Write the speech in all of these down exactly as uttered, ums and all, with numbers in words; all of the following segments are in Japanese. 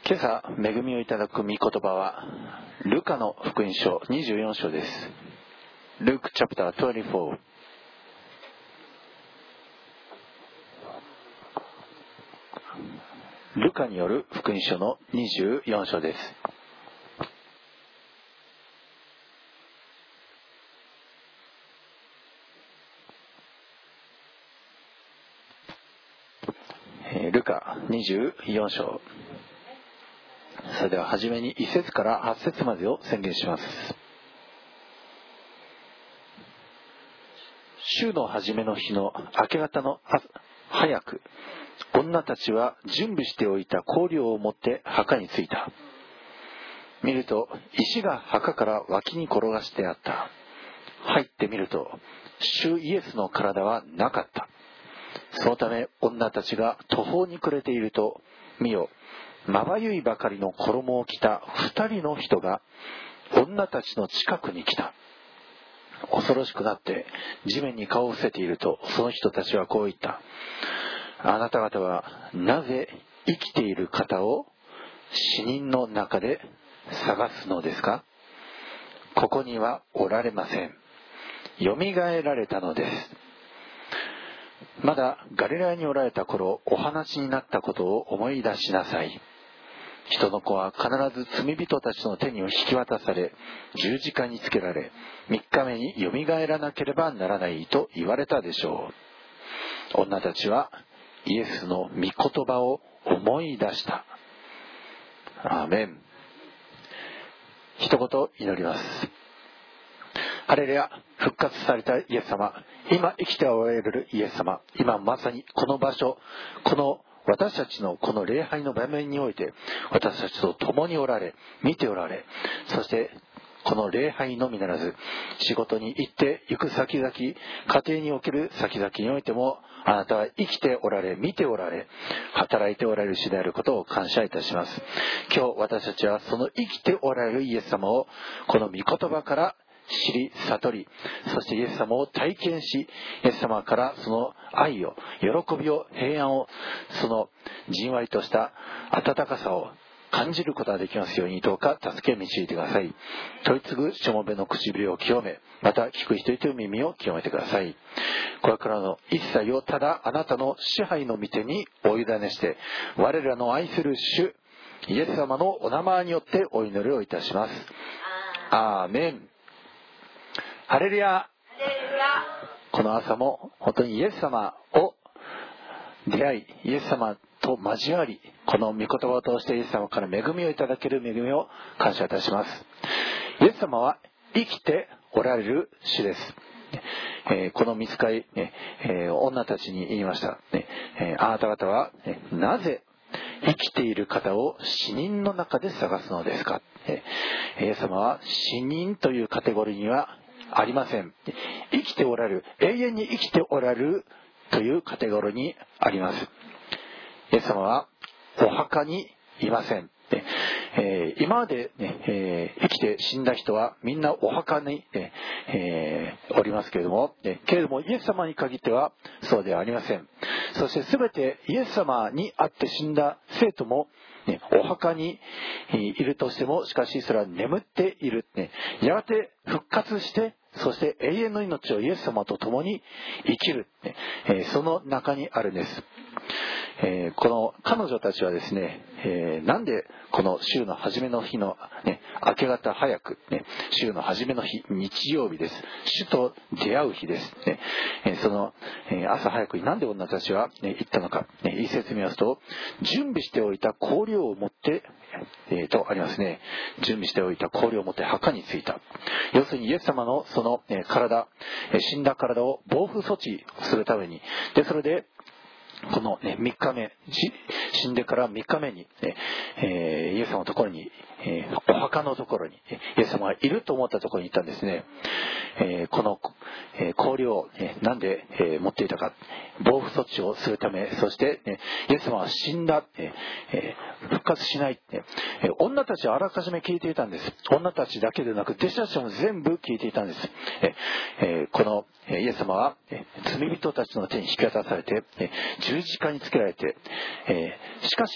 今朝恵みをいただく御言葉はルカの福音書にじゅうよん章です。ルークチャプターにじゅうよん。ルカによる福音書のにじゅうよん章です。ルカにじゅうよん章、それでは初めにいち節からはち節までを宣言します。週の初めの日の明け方の早く、女たちは準備しておいた香料を持って墓に着いた。見ると石が墓から脇に転がしてあった。入ってみると主イエスの体はなかった。そのため女たちが途方に暮れていると、見よ、まばゆいばかりの衣を着た二人の人が女たちの近くに来た。恐ろしくなって地面に顔を伏せていると、その人たちはこう言った。あなた方はなぜ生きている方を死人の中で探すのですか？ここにはおられません。よみがえられたのです。まだガリラヤにおられた頃、お話になったことを思い出しなさい。人の子は必ず罪人たちの手に引き渡され、十字架につけられ、三日目によみがえらなければならないと言われたでしょう。女たちはイエスの御言葉を思い出した。アーメン。一言祈ります。ハレルヤ。復活されたイエス様、今生きておられるイエス様、今まさにこの場所、この私たちのこの礼拝の場面において私たちと共におられ、見ておられ、そしてこの礼拝のみならず仕事に行って行く先々、家庭における先々においてもあなたは生きておられ、見ておられ、働いておられる主であることを感謝いたします。今日私たちはその生きておられるイエス様をこの御言葉から知り悟り、そしてイエス様を体験し、イエス様からその愛を、喜びを、平安を、そのじんわりとした温かさを感じることができますように、どうか助け導いてください。問い継ぐしもべの唇を清め、また聞く人々の耳を清めてください。これからの一切をただあなたの支配の御手にお委ねして、我らの愛する主イエス様のお名前によってお祈りをいたします。アーメン。ハレルヤ。この朝も本当にイエス様を出会い、イエス様と交わり、この御言葉を通してイエス様から恵みをいただける恵みを感謝いたします。イエス様は生きておられる主です。えー、この御使い、ねえー、女たちに言いました、ねえー、あなた方は、ね、なぜ生きている方を死人の中で探すのですか。えー、イエス様は死人というカテゴリーにはありません。生きておられる、永遠に生きておられるというカテゴリーにあります。イエス様はお墓にいません。えー、今まで、ねえー、生きて死んだ人はみんなお墓に、ねえー、おりますけれども、ね、けれどもイエス様に限ってはそうではありません。そして全てイエス様にあって死んだ生徒も、ね、お墓にいるとしても、しかしそれは眠っている、ね、やがて復活して、そして永遠の命をイエス様と共に生きる、ねえー、その中にあるんです。えー、この彼女たちはですね、えー、なんでこの週の初めの日の、ね、明け方早く、ね、週の初めの日、日曜日です。主と出会う日です、ねえー、その、えー、朝早くになんで女たちは、ね、行ったのか、ね、一節見ますと、準備しておいた香料を持って、えー、とありますね。準備しておいた香料を持って墓に着いた。要するにイエス様のその、えー、体、えー、死んだ体を防腐措置するために、でそれでこの、ね、みっかめ、死んでからみっかめに、ねえー、イエス様のところに、えー、お墓のところにイエス様がいると思ったところに行ったんですね。えー、この、えー、香料を、ね、なんで、えー、持っていたか、防腐措置をするため、そして、ね、イエス様は死んだ、えー、復活しない、ねえー、女たちはあらかじめ聞いていたんです。女たちだけでなく弟子たちも全部聞いていたんです。えー、このイエス様は罪人たちの手に引き渡されて十字架につけられて、えー、しかし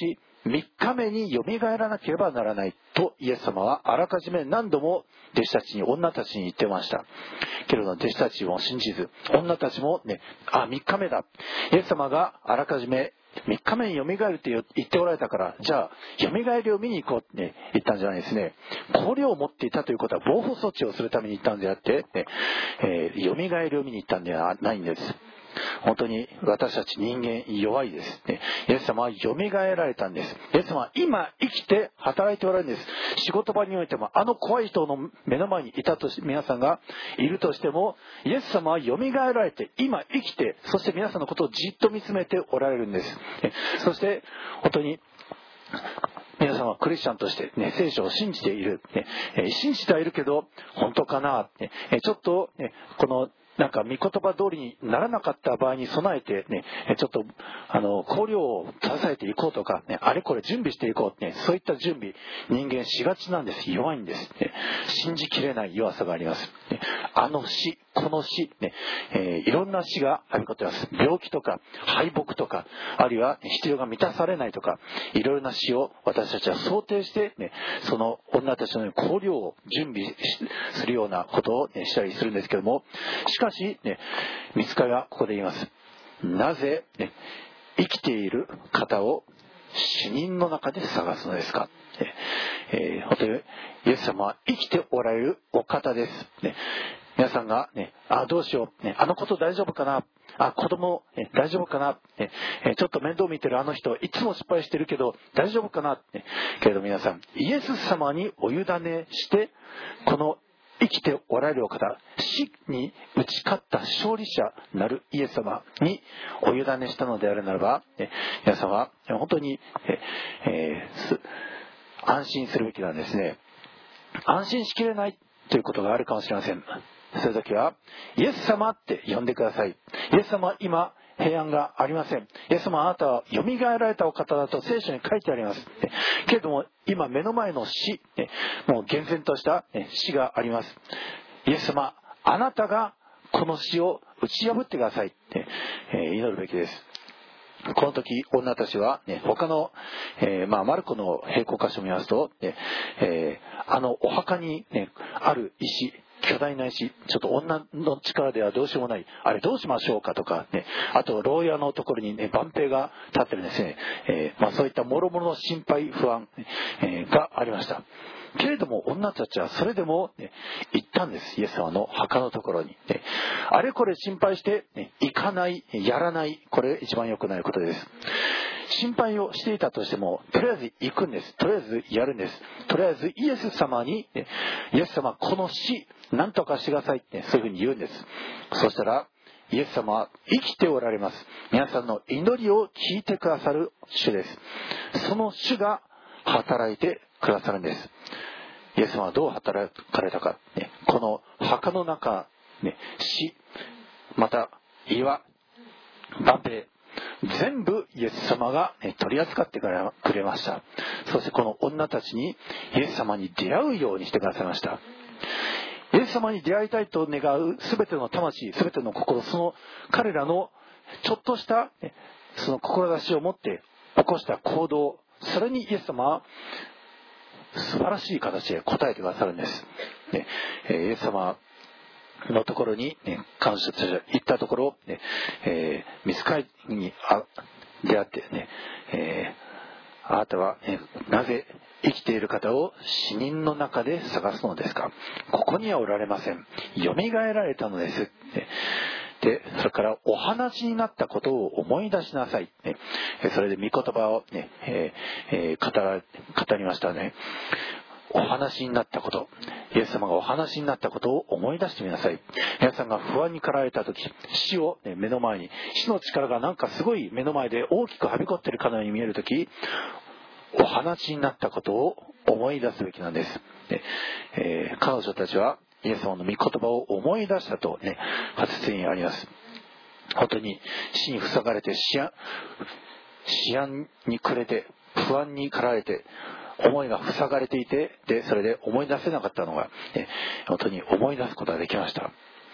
みっかめによみがえらなければならないとイエス様はあらかじめ何度も弟子たちに女たちに言ってました。けれど弟子たちも信じず、女たちもね、あ、みっかめだ、イエス様があらかじめみっかめによみがえるって言っておられたから、じゃあよみがえりを見に行こうって、ね、言ったんじゃないですね。これを持っていたということは防護措置をするために行ったんであって、ねえー、よみがえりを見に行ったんではないんです。本当に私たち人間弱いです、ね、イエス様はよみがえられたんです。イエス様は今生きて働いておられるんです。仕事場においてもあの怖い人の目の前にいたとし皆さんがいるとしても、イエス様はよみがえられて今生きて、そして皆さんのことをじっと見つめておられるんです。そして本当に皆さんはクリスチャンとして、ね、聖書を信じている、ねえー、信じてはいるけど本当かな、ねえー、ちょっと、ね、このなんか御言葉通りにならなかった場合に備えてね、ちょっとあの香料を支えていこうとか、ね、あれこれ準備していこう、ね、そういった準備人間しがちなんです。弱いんです、ね、信じきれない弱さがあります、ね、あの死この死、ねえー、いろんな死がはびこっています。病気とか敗北とか、あるいは必要が満たされないとか、いろいろな死を私たちは想定して、ね、その女たちのように香料を準備するようなことを、ね、したりするんですけども、しかし、ね、御使いはここで言います。なぜ、ね、生きている方を死人の中で探すのですか。えー、本当にイエス様は生きておられるお方です、ね、皆さんが、ね、あどうしよう、ね、あのこと大丈夫かな、あ子供、ね、大丈夫かな、ね、ちょっと面倒見てるあの人いつも失敗してるけど大丈夫かな、ね、けれど皆さんイエス様にお委ねして、この生きておられるお方、死に打ち勝った勝利者なるイエス様にお委ねしたのであるならば、ね、皆さんは本当に、ええー、安心するべきなんですね。安心しきれないということがあるかもしれません。そういう時はイエス様って呼んでください。イエス様は今平安がありません。イエス様はあなたはよみがえられたお方だと聖書に書いてあります。けれども今目の前の死、もう厳然とした死があります。イエス様、あなたがこの死を打ち破ってくださいって祈るべきです。この時女たちは、ね、他の、えーまあ、マルコの並行箇所を見ますと、ねえー、あのお墓に、ね、ある石、巨大な石、ちょっと女の力ではどうしようもない、あれどうしましょうかとか、ね、あと牢屋のところに、ね、万兵が立ってるんですね、えーまあ、そういった諸々の心配不安、えー、がありました。けれども女たちはそれでも、ね、行ったんです。イエス様の墓のところに、ね、あれこれ心配して、ね、行かない、やらない、これ一番良くないことです。心配をしていたとしてもとりあえず行くんです。とりあえずやるんです。とりあえずイエス様に、ね、イエス様この死何とかしてくださいって、ね、そういうふうに言うんです。そしたらイエス様は生きておられます。皆さんの祈りを聞いてくださる主です。その主が働いてくださるんです。イエス様はどう働かれたか、ね、この墓の中、ね、死、また岩、万兵、全部イエス様が、ね、取り扱ってくれました。そしてこの女たちにイエス様に出会うようにしてくださいました。イエス様に出会いたいと願う全ての魂、全ての心、その彼らのちょっとした、ね、その志を持って起こした行動、それにイエス様は素晴らしい形で答えてくださるんです、ね、イエス様のところに、ね、彼女たちが行ったところ、ねえー、御使いに出会って、ねえー、あなたは、ね、なぜ生きている方を死人の中で探すのですか。ここにはおられません。よみがえられたのです、ね、でそれからお話になったことを思い出しなさい、ね、それで御言葉を、ねえーえー、語ら語りましたね。お話になったこと、イエス様がお話になったことを思い出してみなさい。皆さんが不安に駆られた時、死を、ね、目の前に、死の力がなんかすごい目の前で大きくはびこっているかのように見える時、お話になったことを思い出すべきなんです、ねえー、彼女たちはイエス様の御言葉を思い出したとね、はつつにあります。本当に死に塞がれて、思案に暮れて、不安に駆られて、思いが塞がれていて、でそれで思い出せなかったのが、ね、本当に思い出すことができました。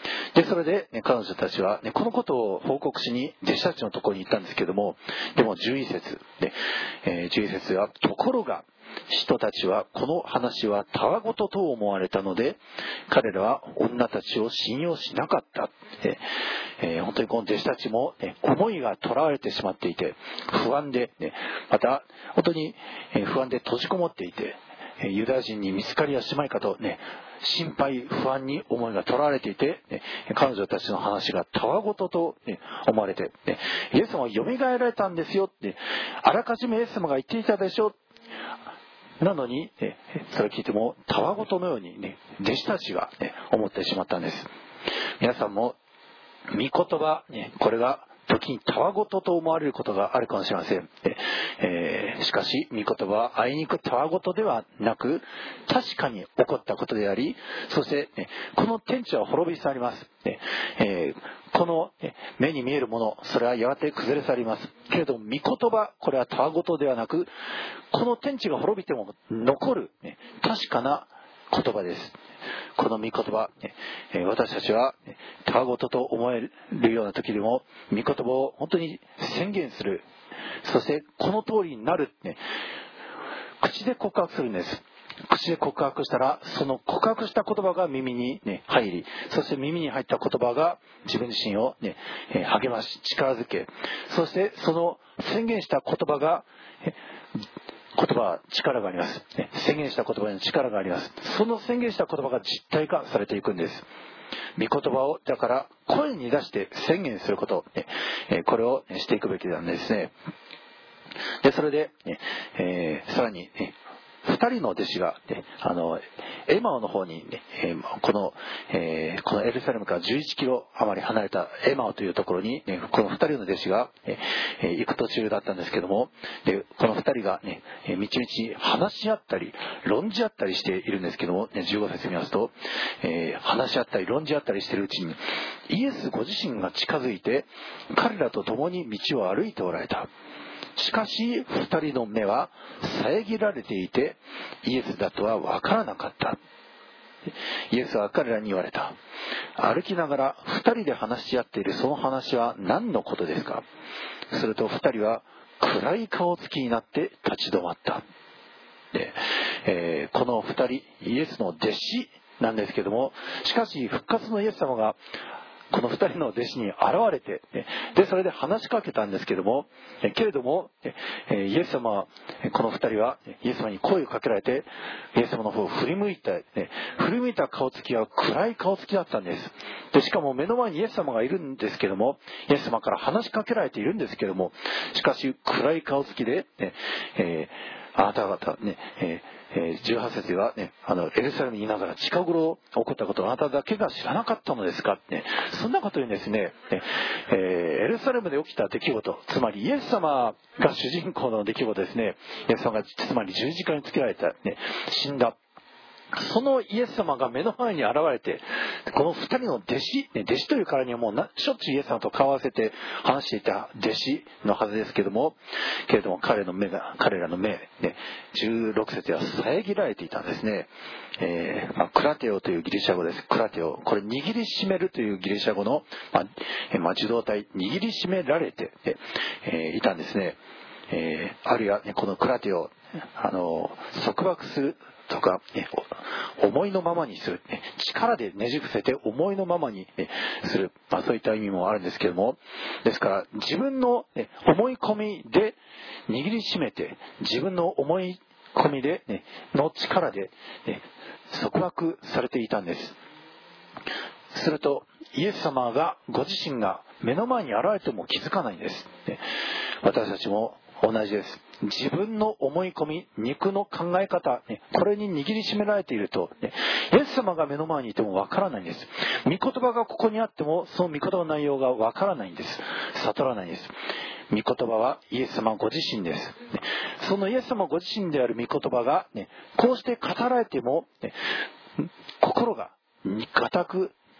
でそれで、ね、彼女たちは、ね、このことを報告しに弟子たちのところに行ったんですけども、でもじゅういち節で、えー、じゅういち節は、ところが人たちはこの話はたわごとと思われたので、彼らは女たちを信用しなかった。えー、本当にこの弟子たちも、ね、思いがとらわれてしまっていて、不安で、ね、また本当に不安で閉じこもっていて、ユダヤ人に見つかりはしまいかと、ね、心配不安に思いがとらわれていて、ね、彼女たちの話がたわごとと、ね、思われて、ね、イエス様はよみがえられたんですよって、あらかじめイエス様が言っていたでしょ。なのに、ね、それを聞いてもたわごとのように、ね、弟子たちが、ね、思ってしまったんです。皆さんも御言葉、ね、これが時にたわごとと思われることがあるかもしれません。えー、しかし御言葉はあいにくたわごとではなく、確かに起こったことであり、そして、ね、この天地は滅び去ります。えー、この、ね、目に見えるもの、それはやがて崩れ去ります。けれども御言葉、これはたわごとではなく、この天地が滅びても残る、ね、確かな言葉です。この御言葉、私たちはたわごとと思えるような時でも御言葉を本当に宣言する。そしてこの通りになる、ね、口で告白するんです。口で告白したら、その告白した言葉が耳に、ね、入り、そして耳に入った言葉が自分自身を、ね、励まし力づけ、そしてその宣言した言葉が言葉は力があります。宣言した言葉に力があります。その宣言した言葉が実体化されていくんです。御言葉をだから声に出して宣言すること、これをしていくべきなんですね。でそれで、えー、さらに二人の弟子が、ね、あのエマオの方に、ね、この、えー、このエルサレムからじゅういちキロ余り離れたエマオというところに、ね、この二人の弟子が、えー、行く途中だったんですけども、でこの二人が、ね、道々話し合ったり論じ合ったりしているんですけども、ね、じゅうご節見ますと、えー、話し合ったり論じ合ったりしているうちにイエスご自身が近づいて彼らと共に道を歩いておられた。しかし二人の目は遮られていてイエスだとは分からなかった。イエスは彼らに言われた。歩きながら二人で話し合っているその話は何のことですか。すると二人は暗い顔つきになって立ち止まった。で、えー、この二人イエスの弟子なんですけども、しかし復活のイエス様がこの二人の弟子に現れて、でそれで話しかけたんですけども、けれどもイエス様はこの二人はイエス様に声をかけられてイエス様の方を振り向いた、振り向いた顔つきは暗い顔つきだったんです。でしかも目の前にイエス様がいるんですけども、イエス様から話しかけられているんですけども、しかし暗い顔つきで、えー、あなた方ね、えーじゅうはち節では、ね、あのエルサレムにいながら近頃起こったことをあなただけが知らなかったのですかって、ね、そんなことにですね、えー、エルサレムで起きた出来事、つまりイエス様が主人公の出来事ですね。イエス様がつまり十字架につけられた、ね、死んだ、そのイエス様が目の前に現れて、この二人の弟子、ね、弟子というからにはもうなしょっちゅうイエス様と顔を合わせて話していた弟子のはずですけども、けれども彼の目が、彼らの目、ね、じゅうろく節は遮られていたんですね。えーまあ、クラテオというギリシャ語です。クラテオ、これ握りしめるというギリシャ語の、まあえーまあ、受動体、握りしめられて、えー、いたんですね。えー、あるいは、ね、このクラテオ、あの束縛するとか、ね、思いのままにする、ね、力でねじ伏せて思いのままに、ね、する、まあ、そういった意味もあるんですけども、ですから自分の、ね、思い込みで握りしめて、自分の思い込みで、ね、の力で、ね、束縛されていたんです。するとイエス様がご自身が目の前に現れても気づかないんです、ね、私たちも同じです。自分の思い込み、肉の考え方、ね、これに握りしめられていると、ね、イエス様が目の前にいてもわからないんです。御言葉がここにあってもその御言葉の内容がわからないんです。悟らないんです。御言葉はイエス様ご自身です。そのイエス様ご自身である御言葉が、ね、こうして語られても、ね、心が固く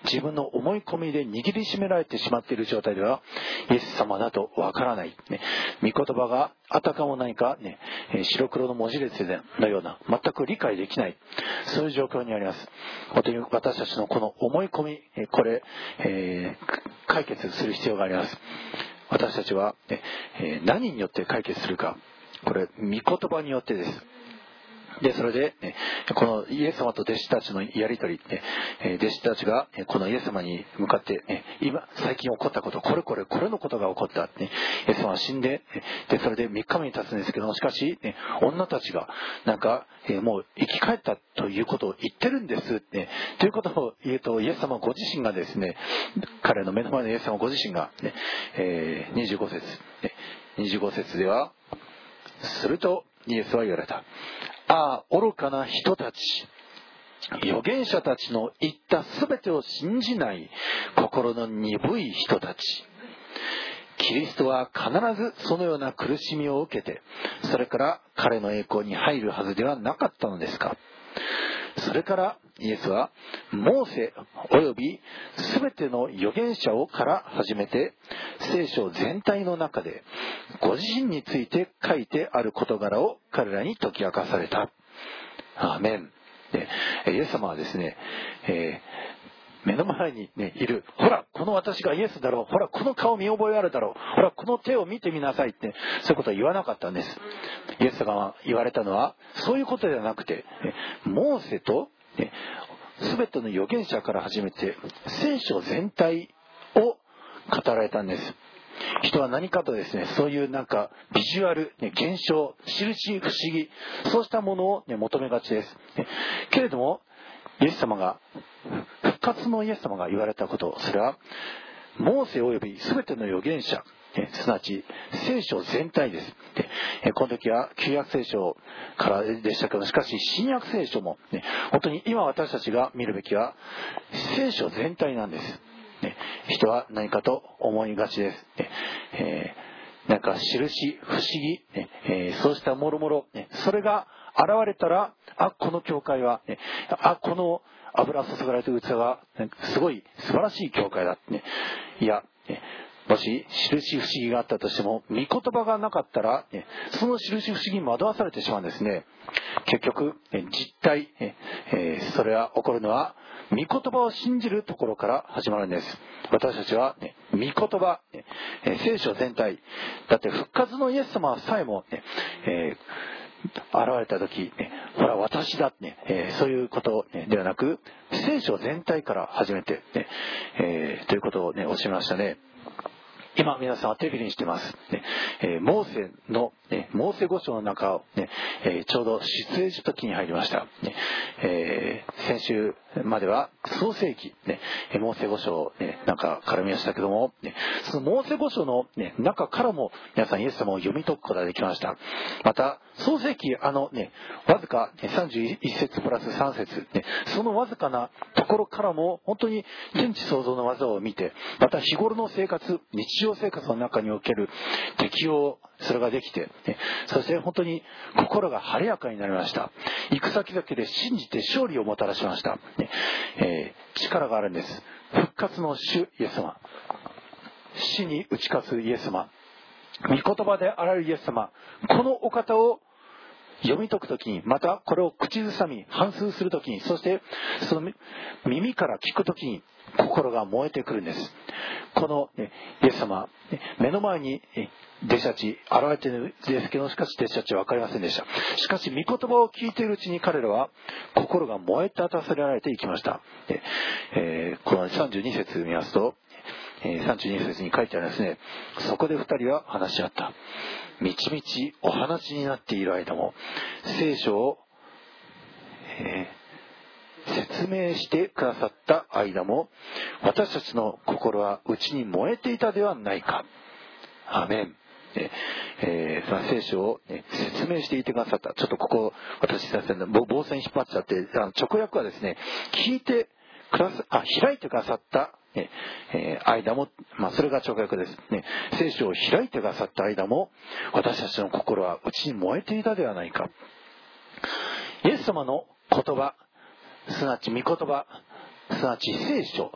自分の思い込みで握りしめられてしまっている状態ではイエス様だとわからない、ね、御言葉があたかも何か、ね、白黒の文字列のような全く理解できない、そういう状況にあります。本当に私たちのこの思い込み、これ、えー、解決する必要があります。私たちは、ねえー、何によって解決するか、これ御言葉によってです。でそれで、ね、このイエス様と弟子たちのやり取り、ね、弟子たちがこのイエス様に向かって、ね、今最近起こったこと、これこれこれのことが起こった、ね、イエス様は死んで、でそれでみっかめに経つんですけども、しかし、ね、女たちがなんか、えー、もう生き返ったということを言ってるんです、ね、ということを言うと、イエス様ご自身がですね、彼の目の前のイエス様ご自身が、ねえー、にじゅうご節、ね、にじゅうご節では、するとイエスは言われた。ああ、愚かな人たち、預言者たちの言ったすべてを信じない心の鈍い人たち。キリストは必ずそのような苦しみを受けて、それから彼の栄光に入るはずではなかったのですか。それからイエスはモーセおよびすべての預言者をから始めて、聖書全体の中でご自身について書いてある事柄を彼らに解き明かされた。アーメン。でイエス様はですね、えー、目の前に、ね、いる、ほらこの私がイエスだろう、ほらこの顔見覚えあるだろう、ほらこの手を見てみなさいって、そういうことは言わなかったんです。イエス様が言われたのはそういうことではなくて、モーセと全ての預言者から始めて聖書全体を語られたんです。人は何かとですね、そういうなんかビジュアル、ね、現象、印、不思議、そうしたものを、ね、求めがちです。けれどもイエス様が、復活のイエス様が言われたこと、それはモーセおよび全ての預言者、すなわち聖書全体です。でこの時は旧約聖書からでしたけど、しかし新約聖書も、ね、本当に今私たちが見るべきは聖書全体なんです。ね、人は何かと思いがちです。ねえー、なんか印、不思議、ねえー、そうしたもろもろ、ね、それが現れたら、あ、この教会は、ね、あ、この油注がれた器は、ね、すごい素晴らしい教会だ、ね、いや、ね、もし印不思議があったとしても、御言葉がなかったら、ね、その印不思議に惑わされてしまうんですね。結局実体、えー、それは起こるのは御言葉を信じるところから始まるんです。私たちは、ね、御言葉、ね、聖書全体だって、復活のイエス様さえも、ねえー、現れた時、ね、ほら私だ、ねえー、そういうこと、ね、ではなく、聖書全体から始めて、ねえー、ということを、ね、おっしゃいましたね。今皆さんは手振りにしてます、ねえー、モーセの、ね、モーセ五章の中を、ねえー、ちょうど出エジプト記に入りました、ねえー、先週までは創世記、ね、モーセ五章、ね、なんか絡みましたけども、ね、そのモーセ五章の、ね、中からも皆さんイエス様を読み解くことができました。また創世記、あのねわずかさんじゅういち節プラスさん節、ね、そのわずかなところからも本当に天地創造の技を見て、また日頃の生活、日常生活の中における適用、それができて、ね、そして本当に心が晴れやかになりました。行く先々で信じて勝利をもたらしました、ねえー、力があるんです。復活の主イエス様、死に打ち勝つイエス様、御言葉であられるイエス様、このお方を読み解くときに、またこれを口ずさみ反芻するときに、そしてその耳から聞くときに心が燃えてくるんです。この、ね、イエス様、目の前に弟子たち現れているんですけど、しかし弟子たちは分かりませんでした。しかし御言葉を聞いているうちに彼らは心が燃え立たせられていきました。でえー、このさんじゅうに節見ますと、さんじゅうに節に書いてあるんですね。そこで二人は話し合った。みちみちお話になっている間も聖書を、えー、説明してくださった間も私たちの心は内に燃えていたではないか。アーメン。えー、その聖書を、ね、説明していてくださった。ちょっとここ私先生の棒線引っ張っちゃって、あの直訳はですね、聞いてくださあ開いてくださったねえー、間も、まあ、それが直訳です、ね、聖書を開いてくださった間も私たちの心は内に燃えていたではないか。イエス様の言葉、すなわち御言葉、すなわち聖書、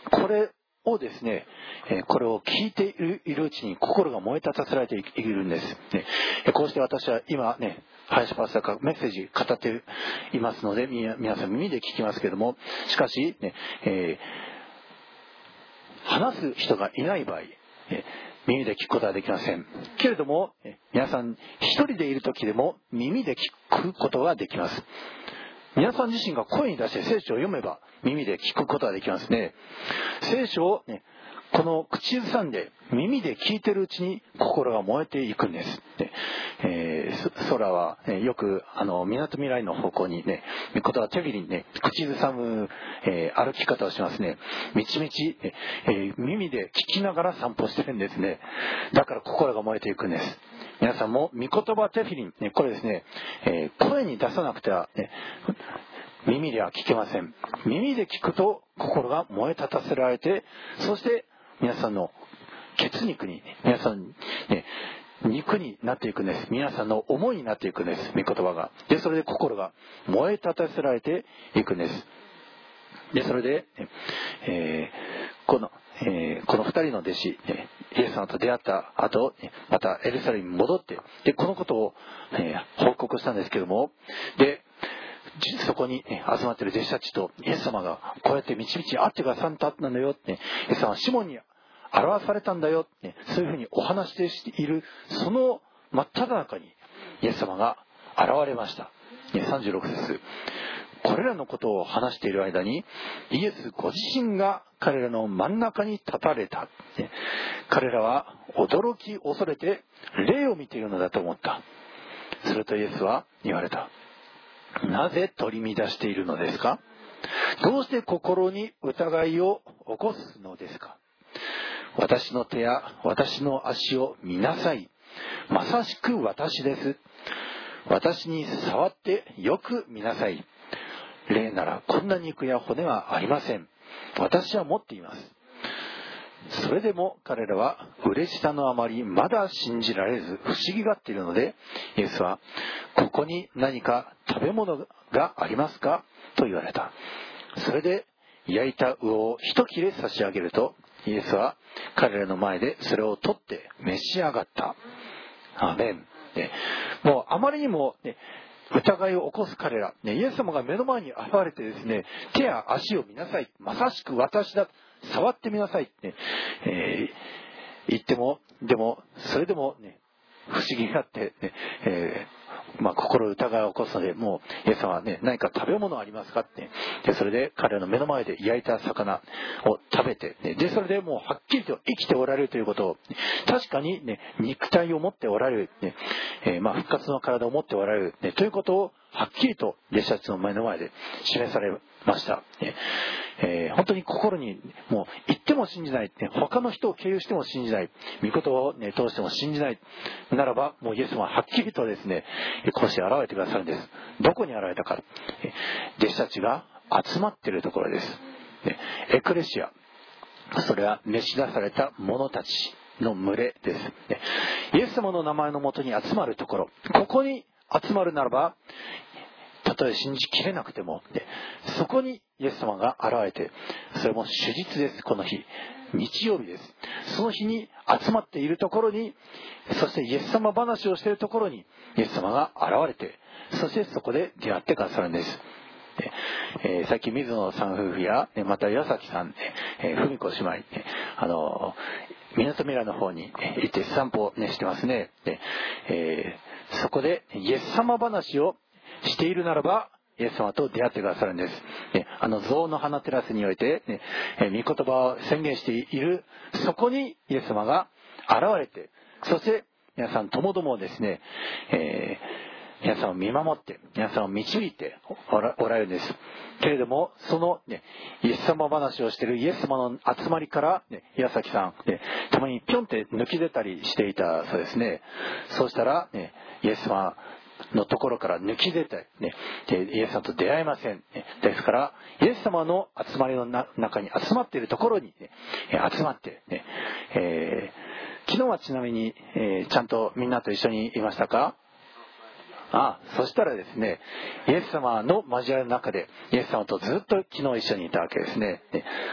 これをですね、これを聞いているいるうちに心が燃え立たせられているんです。こうして私は今ね、林パスターからメッセージ語っていますので、皆さん耳で聞きますけども、しかし、ねえー、話す人がいない場合、耳で聞くことはできませんけれども、皆さん一人でいる時でも耳で聞くことができます。皆さん自身が声に出して聖書を読めば耳で聞くことができますね。聖書を、ね、この口ずさんで耳で聞いてるうちに心が燃えていくんです。でえー、空は、ね、よくあの港未来の方向にね、言葉手びりにね、口ずさむ、えー、歩き方をしますね。みちみち、えー、耳で聞きながら散歩してるんですね。だから心が燃えていくんです。皆さんも御言葉テフィリン、ね、これですね、えー、声に出さなくては、ね、耳では聞けません。耳で聞くと心が燃え立たせられて、そして皆さんの血肉に、皆さん、ね、肉になっていくんです。皆さんの思いになっていくんです。御言葉が。で、それで心が燃え立たせられていくんです。で、それで、えー、この、えー、この二人の弟子、イエス様と出会った後、またエルサレムに戻って、で、このことを、えー、報告したんですけども、で、そこに集まっている弟子たちとイエス様がこうやってみちみち会ってくださったんだよって、イエス様はシモンに表されたんだよって、そういうふうにお話している、その真っ只中にイエス様が現れました。さんじゅうろく節。これらのことを話している間にイエスご自身が彼らの真ん中に立たれた。彼らは驚き恐れて霊を見ているのだと思った。するとイエスは言われた。なぜ取り乱しているのですか？どうして心に疑いを起こすのですか？私の手や私の足を見なさい。まさしく私です。私に触ってよく見なさい。霊ならこんな肉や骨はありません。私は持っています。それでも彼らは嬉しさのあまりまだ信じられず不思議がっているので、イエスはここに何か食べ物がありますかと言われた。それで焼いた魚を一切れ差し上げると、イエスは彼らの前でそれを取って召し上がった。アーメン。ね、もうあまりにも、ね、疑いを起こす彼ら、ね、イエス様が目の前に現れてですね、手や足を見なさい。まさしく私だ。触ってみなさいって、えー、言っても、でも、それでもね、不思議があって、ね、えー、まあ、心疑いを起こすので、もう、イエス様はね、何か食べ物ありますかって、で、それで彼らの目の前で焼いた魚を食べて、ね、で、それでもうはっきりと生きておられるということを、確かにね、肉体を持っておられる、ね、えー、まあ、復活の体を持っておられる、ね、ということを、はっきりと弟子たちの目の前で示されました。ねえー、本当に心にもう言っても信じない、ね、他の人を経由しても信じない、御言葉を、ね、通しても信じないならば、もうイエス様ははっきりとですね、こうして現れてくださるんです。どこに現れたか、弟子たちが集まっているところです。エクレシア、それは召し出された者たちの群れです。イエス様の名前のもとに集まるところ、ここに集まるならば、たとえ信じきれなくても、そこにイエス様が現れて、それも主日です。この日、日曜日です。その日に集まっているところに、そしてイエス様話をしているところにイエス様が現れて、そしてそこで出会ってくださるんです。えー、最近水野さん夫婦やまた岩崎さん、えー、文子姉妹、あの港未来の方に行って散歩を、ね、してますね。で、えー、そこでイエス様話をしているならば、イエス様と出会ってくださるんです。ね、あの象の花テラスにおいて、ね、えー、御言葉を宣言している、そこにイエス様が現れて、そして皆さんともどもですね、えー皆さんを見守って、皆さんを導いてお ら, おられるんです。けれども、その、ね、イエス様話をしているイエス様の集まりから、ね、岩崎さん、ね、たまにピョンって抜き出たりしていたそうですね。そうしたら、ね、イエス様のところから抜き出て、ね、でイエス様と出会えません。ね、ですから、イエス様の集まりのな中に集まっているところに、ね、集まって、ねえー、昨日はちなみに、えー、ちゃんとみんなと一緒にいましたか？ああ、そしたらですね、イエス様の交わりの中でイエス様とずっと昨日一緒にいたわけですね。ね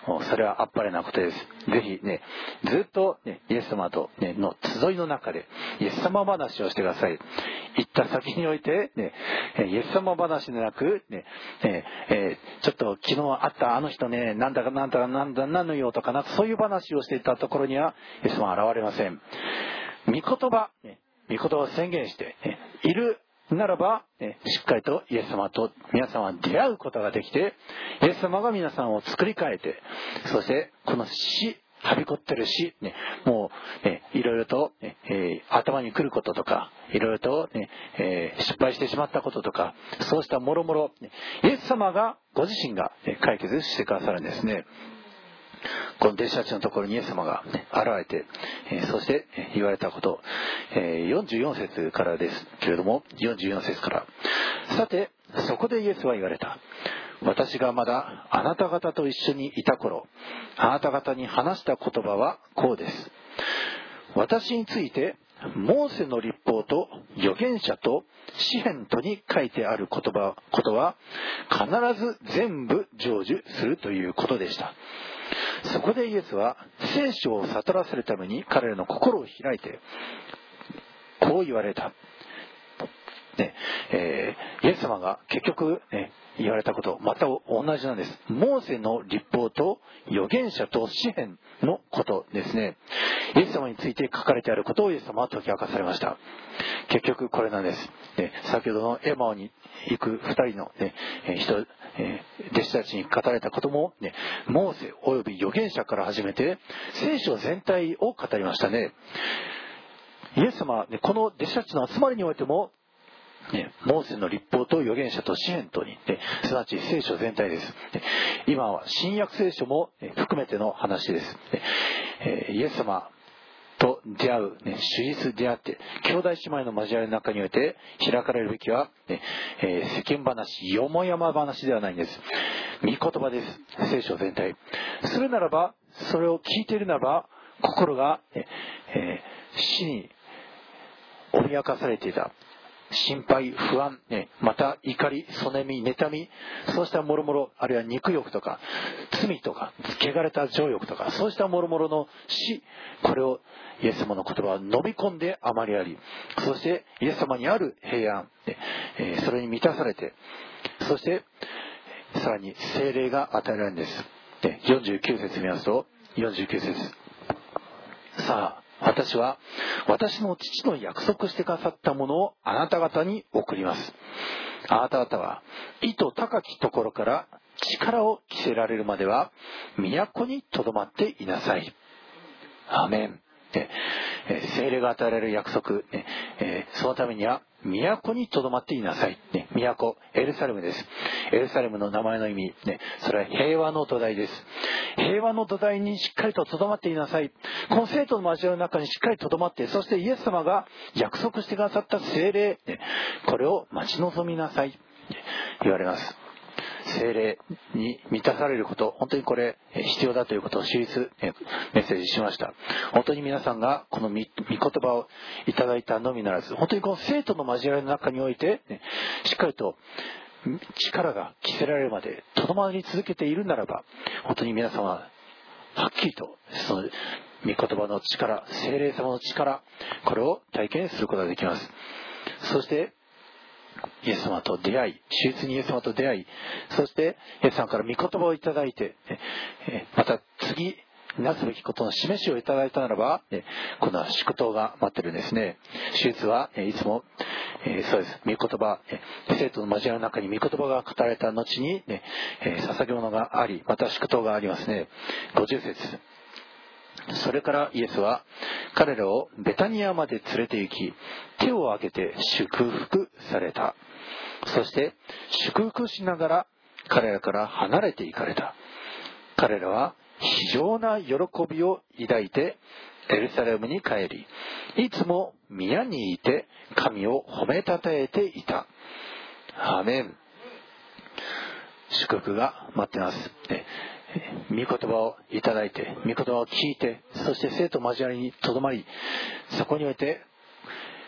それはあっぱれなことです。ぜひね、ずっと、ね、イエス様と、ね、の集いの中でイエス様話をしてください。行った先において、ね、イエス様話でなく、ねねえー、ちょっと昨日会ったあの人ね、なんだかなんだかなんだなんの用とかな、そういう話をしていたところにはイエス様は現れません。御言葉、ね、御言葉を宣言して、ね、いるならば、ね、しっかりとイエス様と皆さんは出会うことができて、イエス様が皆さんを作り変えて、そしてこの死、はびこってる死、ね、もう、ね、いろいろと、ねえー、頭に来ることとか、いろいろと、ねえー、失敗してしまったこととか、そうしたもろもろ、イエス様がご自身が、ね、解決してくださるんですね。この弟子たちのところにイエス様が、ね、現れて、えー、そして言われたこと、えー、よんじゅうよん節からですけれども、よんじゅうよん節から、さてそこでイエスは言われた。私がまだあなた方と一緒にいた頃、あなた方に話した言葉はこうです。私についてモーセの律法と預言者と詩篇とに書いてある言葉ことは必ず全部成就するということでした。そこでイエスは聖書を悟らせるために彼らの心を開いてこう言われた、ねえー、イエス様が結局、ね、言われたことまた同じなんです。モーセの律法と預言者と詩篇のことですね。イエス様について書かれてあることをイエス様は解き明かされました。結局これなんです、ね、先ほどのエマオに行く二人の、ね、人、えー、弟子たちに語られたことも、ね、モーセおよび預言者から始めて聖書全体を語りましたね。イエス様は、ね、この弟子たちの集まりにおいてもね、モーセの律法と預言者と詩篇とに、ね、すなわち聖書全体です、ね、今は新約聖書も、ね、含めての話です、ねえー、イエス様と出会う、ね、主実出会って兄弟姉妹の交わりの中において開かれるべきは、ねえー、世間話よもやま話ではないんです。御言葉です。聖書全体。それならばそれを聞いているならば心が、ねえー、死に脅かされていた心配、不安、ね、また怒り、そねみ、妬み、そうしたもろもろ、あるいは肉欲とか罪とか汚れた情欲とかそうしたもろもろの死、これをイエス様の言葉は飲み込んであまりあり、そしてイエス様にある平安、ねえー、それに満たされて、そしてさらに聖霊が与えられるんです、ね、よんじゅうきゅう節見ますとよんじゅうきゅう節、さあ私は私の父の約束してくださったものをあなた方に送ります。あなた方は意図高きところから力を着せられるまでは都にとどまっていなさい。アーメン。聖霊が与えられる約束、そのためには都にとどまっていなさい。都、エルサレムです。エルサレムの名前の意味、それは平和の土台です。平和の土台にしっかりととどまっていなさい。この生徒の交わりの中にしっかりとどまって、そしてイエス様が約束してくださった聖霊、これを待ち望みなさい言われます。聖霊に満たされること、本当にこれ必要だということを手術メッセージしました。本当に皆さんがこの御言葉をいただいたのみならず、本当にこの生徒の交わりの中において、ね、しっかりと力が着せられるまでとどまり続けているならば、本当に皆様ははっきりとその御言葉の力、聖霊様の力、これを体験することができます。そしてイエス様と出会い、手術にイエス様と出会い、そしてイエス様から御言葉をいただいて、また次なすべきことの示しをいただいたならば、今度は祝祷が待ってるんですね。手術はいつも、えー、そうです。御言葉、生徒の交わりの中に御言葉が語られた後に、ねえー、捧げ物があり、また祝祷がありますね。ごじゅう節。それからイエスは彼らをベタニアまで連れて行き、手を挙げて祝福された。そして祝福しながら彼らから離れて行かれた。彼らは非常な喜びを抱いてエルサレムに帰り、いつも宮にいて神を褒めたたえていた。アーメン。祝福が待ってます。御言葉をいただいて、御言葉を聞いて、そして生徒交わりにとどまり、そこにおいて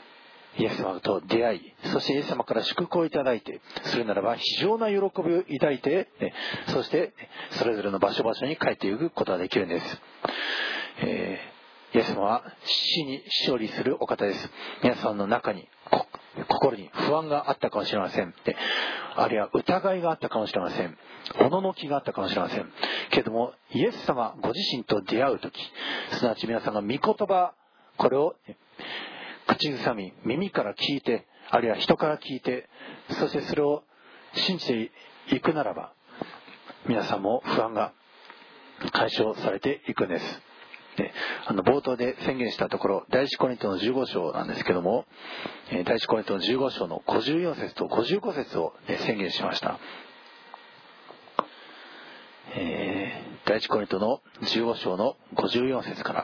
イエス様と出会い、そしてイエス様から祝福をいただいて、それならば非常な喜びを抱いて、そしてそれぞれの場所場所に帰っていくことができるんです。えー、イエス様は死に勝利するお方です。皆さんの中に心に不安があったかもしれません。あるいは疑いがあったかもしれません。おののきがあったかもしれません。けれどもイエス様ご自身と出会うとき、すなわち皆さんが御言葉、これを口ずさみ、耳から聞いて、あるいは人から聞いて、そしてそれを信じていくならば、皆さんも不安が解消されていくんです。で、あの冒頭で宣言したところ、第一コリントのじゅうご章なんですけども、第一コリントのじゅうご章のごじゅうよん節とごじゅうご節を宣言しました。えー、第一コリントのじゅうご章のごじゅうよん節から。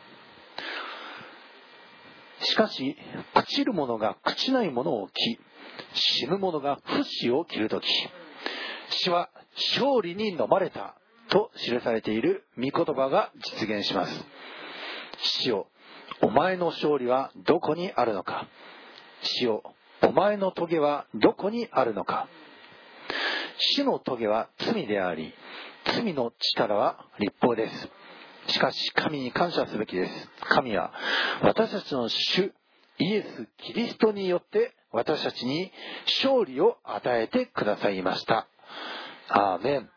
しかし朽ちる者が朽ちないものを着、死ぬ者が不死を着るとき、死は勝利に飲まれたと記されている御言葉が実現します。死よ、お前の勝利はどこにあるのか。死よ、お前の棘はどこにあるのか。死の棘は罪であり、罪の力は律法です。しかし神に感謝すべきです。神は私たちの主イエス・キリストによって私たちに勝利を与えてくださいました。アーメン。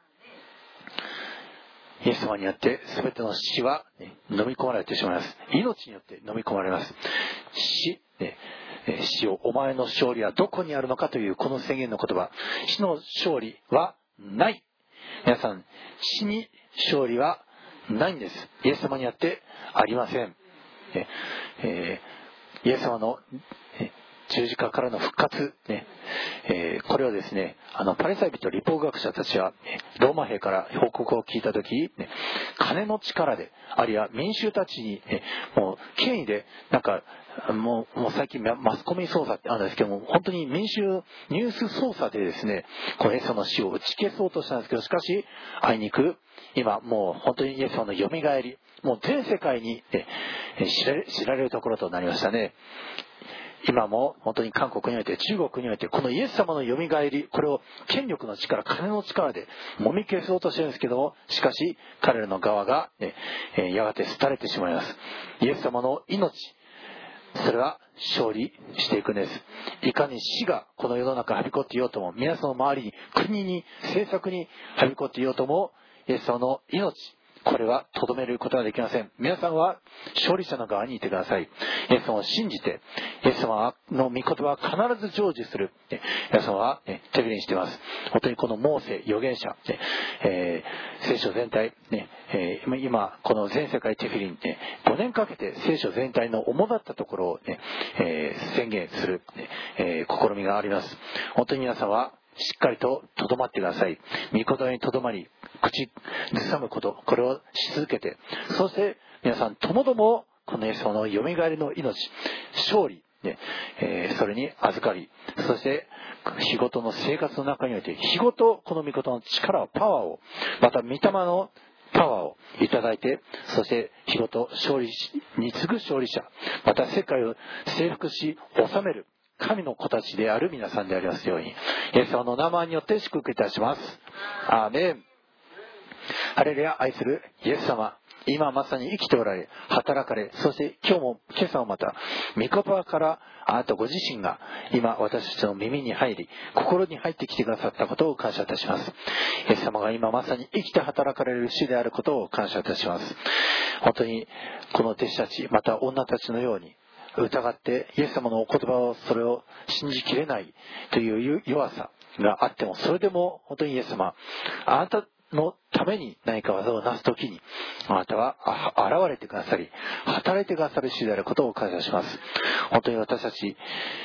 イエス様によって全ての死は、ね、飲み込まれてしまいます。命によって飲み込まれます。死、ね、死をお前の勝利はどこにあるのかというこの宣言の言葉、死の勝利はない。皆さん、死に勝利はないんです。イエス様によってありません。ええー、イエス様の十字架からの復活、ねえー、これをですね、あのパリサイ人律法学者たちは、ね、ローマ兵から報告を聞いたとき、ね、金の力で、あるいは民衆たちに、ね、もう権威で、なんかもう、もう最近マスコミ操作ってあるんですけども、本当に民衆ニュース操作でですね、このイエス様の死を打ち消そうとしたんですけど、しかしあいにく今もう本当にイエス様のよみがえり、もう全世界に、ね、知られ、知られるところとなりましたね。今も本当に韓国において、中国において、このイエス様のよみがえり、これを権力の力、金の力でもみ消そうとしてるんですけども、しかし彼らの側が、ね、やがて廃れてしまいます。イエス様の命、それは勝利していくんです。いかに死がこの世の中はびこっていようとも、皆さんの周りに、国に、政策にはびこっていようとも、イエス様の命、これはとどめることができません。皆さんは勝利者の側にいてください。イエス様を信じて、イエス様の御言葉は必ず成就する。イエス様は、ね、手振りにしています。本当にこのモーセ、預言者、ねえー、聖書全体、ねえー、今この全世界手振りに、ね、ごねんかけて聖書全体の主だったところを、ねえー、宣言する、ねえー、試みがあります。本当に皆さんはしっかりととどまってください。御言葉にとどまり、口ずさむこと、これをし続けて、そして皆さんともどもこのイエス様のよみがえりの命、勝利、ねえー、それに預かり、そして日ごとの生活の中において、日ごとこの御言葉の力を、パワーを、また御霊のパワーをいただいて、そして日ごと勝利に次ぐ勝利者、また世界を征服し治める神の子たちである皆さんでありますように、イエス様の名前によって祝福いたします。アーメン。ハレルヤ。愛するイエス様、今まさに生きておられ、働かれ、そして今日も今朝もまた御言葉からあなたご自身が今私たちの耳に入り、心に入ってきてくださったことを感謝いたします。イエス様が今まさに生きて働かれる主であることを感謝いたします。本当にこの弟子たち、また女たちのように疑ってイエス様のお言葉を、それを信じきれないという弱さがあっても、それでも本当にイエス様、あなたのために何か技をなすときにあなたは現れてくださり、働いてくださる主であることを感謝します。本当に私たち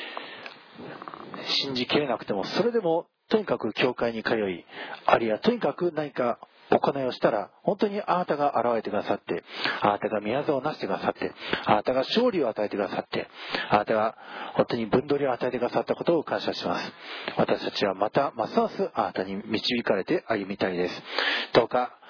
信じきれなくても、それでもとにかく教会に通い、あるいはとにかく何か行いをしたら、本当にあなたが現れてくださって、あなたが宮沢をなしてくださって、あなたが勝利を与えてくださって、あなたが本当に分取りを与えてくださったことを感謝します。私たちはまたますますあなたに導かれて歩みたいです。どうか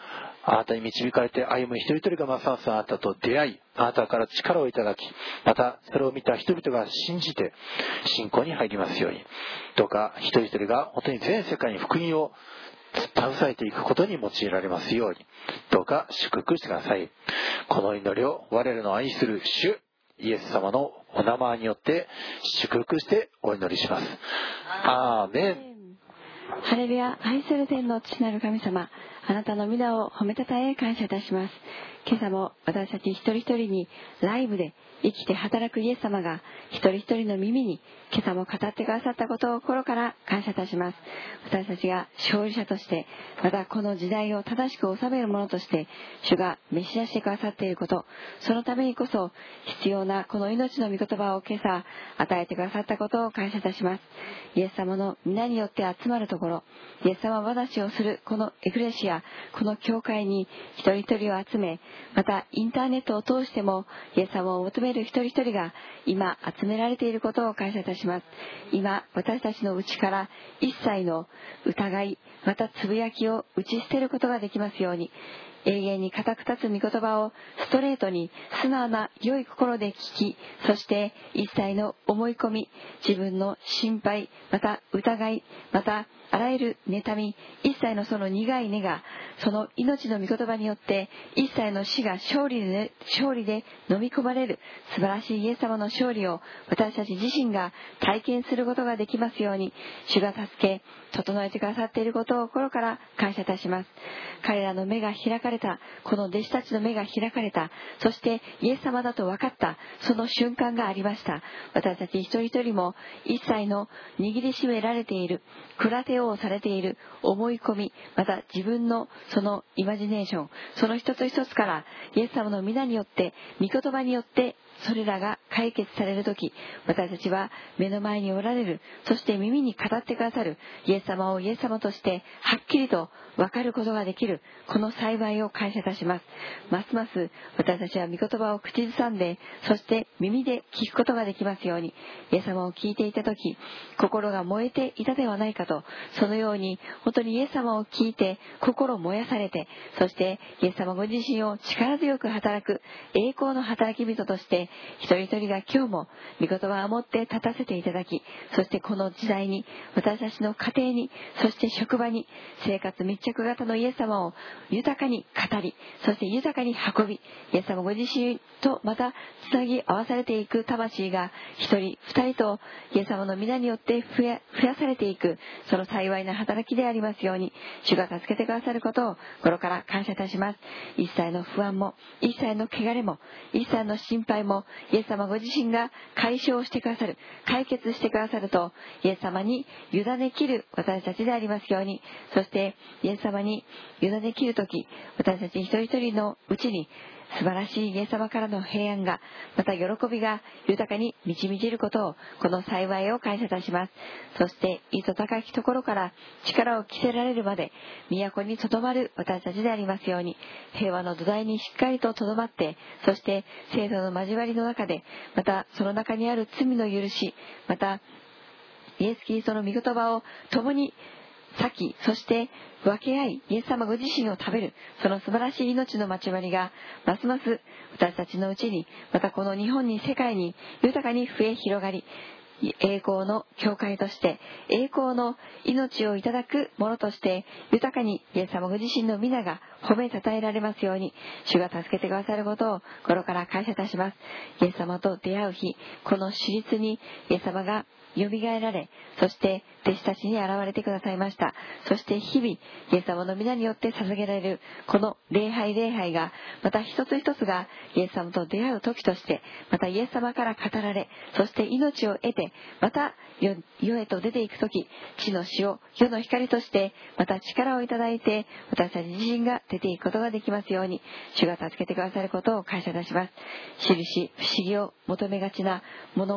あなたに導かれて歩む一人一人がますますあなたと出会い、あなたから力をいただき、またそれを見た人々が信じて信仰に入りますように。どうか一人一人が本当に全世界に福音を携えていくことに用いられますように、どうか祝福してください。この祈りを我らの愛する主イエス様のお名前によって祝福してお祈りします。アーメン。 ハレルヤ。愛する天の父なる神様、あなたの皆を褒めたたえ感謝いたします。今朝も私たち一人一人にライブで生きて働くイエス様が一人一人の耳に今朝も語ってくださったことを心から感謝いたします。私たちが勝利者として、またこの時代を正しく治める者として主が召し出してくださっていること、そのためにこそ必要なこの命の御言葉を今朝与えてくださったことを感謝いたします。イエス様の皆によって集まるところ、イエス様話をするこのエクレシア、この教会に一人一人を集め、またインターネットを通してもイエス様を求める一人一人が今集められていることを感謝いたします。今私たちの内から一切の疑い、またつぶやきを打ち捨てることができますように、永遠に固く立つ御言葉をストレートに素直な良い心で聞き、そして一切の思い込み、自分の心配、また疑い、またあらゆる妬み、一切のその苦い根がその命の御言葉によって一切の死が勝利で、勝利で飲み込まれる素晴らしいイエス様の勝利を私たち自身が体験することができますように、主が助け整えてくださっていることを心から感謝いたします。彼らの目が開かれた、この弟子たちの目が開かれた、そしてイエス様だと分かったその瞬間がありました。私たち一人一人も一切の握りしめられている、くらてをされている思い込み、また自分のそのイマジネーション、その一つ一つからイエス様の皆によって、御言葉によってそれらが解決されるとき、私たちは目の前におられる、そして耳に語ってくださるイエス様をイエス様としてはっきりと分かることができる、この幸いを感謝いたします。ますます私たちは御言葉を口ずさんで、そして耳で聞くことができますように、イエス様を聞いていたとき心が燃えていたではないかと、そのように本当にイエス様を聞いて心燃やされて、そしてイエス様ご自身を力強く働く栄光の働き人として一人一人が今日も御言葉を持って立たせていただき、そしてこの時代に私たちの家庭に、そして職場に生活密着型のイエス様を豊かに語り、そして豊かに運び、イエス様ご自身とまたつなぎ合わされていく魂が一人二人とイエス様の皆によって増や、増やされていく、その幸いな働きでありますように、主が助けてくださることを心から感謝いたします。一切の不安も、一切の汚れも、一切の心配もイエス様ご自身が解消してくださる、解決してくださるとイエス様に委ねきる私たちでありますように、そしてイエス様に委ねきるとき、私たち一人一人のうちに素晴らしいイエス様からの平安が、また喜びが豊かに満ち満ちることを、この幸いを感謝いたします。そしていと高きところから力を着せられるまで都にとどまる私たちでありますように、平和の土台にしっかりととどまって、そして聖書の交わりの中で、またその中にある罪の許し、またイエス・キリストの御言葉を共に裂き、そして分け合い、イエス様ご自身を食べる、その素晴らしい命の交わりがますます私たちのうちに、またこの日本に、世界に豊かに増え広がり、栄光の教会として、栄光の命をいただくものとして豊かにイエス様ご自身の皆が褒めたたえられますように、主が助けてくださることを心から感謝いたします。イエス様と出会う日、この史実にイエス様がよみがえられ、そして弟子たちに現れてくださいました。そして日々イエス様の皆によって捧げられるこの礼拝礼拝が、また一つ一つがイエス様と出会う時として、またイエス様から語られ、そして命を得て、また世へと出ていく時、地の塩、世の光としてまた力をいただいて、私たち自身が出ていくことができますように、主が助けてくださることを感謝いたします。印、不思議を求めがちなもの、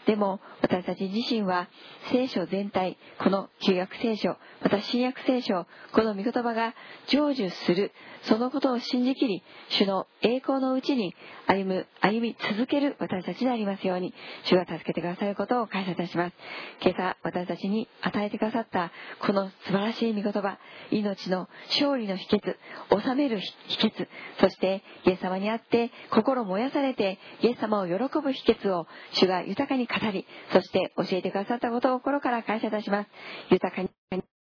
でも私たち自身は聖書全体、この旧約聖書、また新約聖書、この御言葉が成就する、そのことを信じきり、主の栄光のうちに歩む、歩み続ける私たちでありますように、主が助けてくださることを感謝いたします。今朝私たちに与えてくださったこの素晴らしい御言葉、命の勝利の秘訣、治める秘訣、そしてイエス様にあって心燃やされてイエス様を喜ぶ秘訣を主が豊かに語り、そして教えてくださったことを心から感謝いたします。豊かに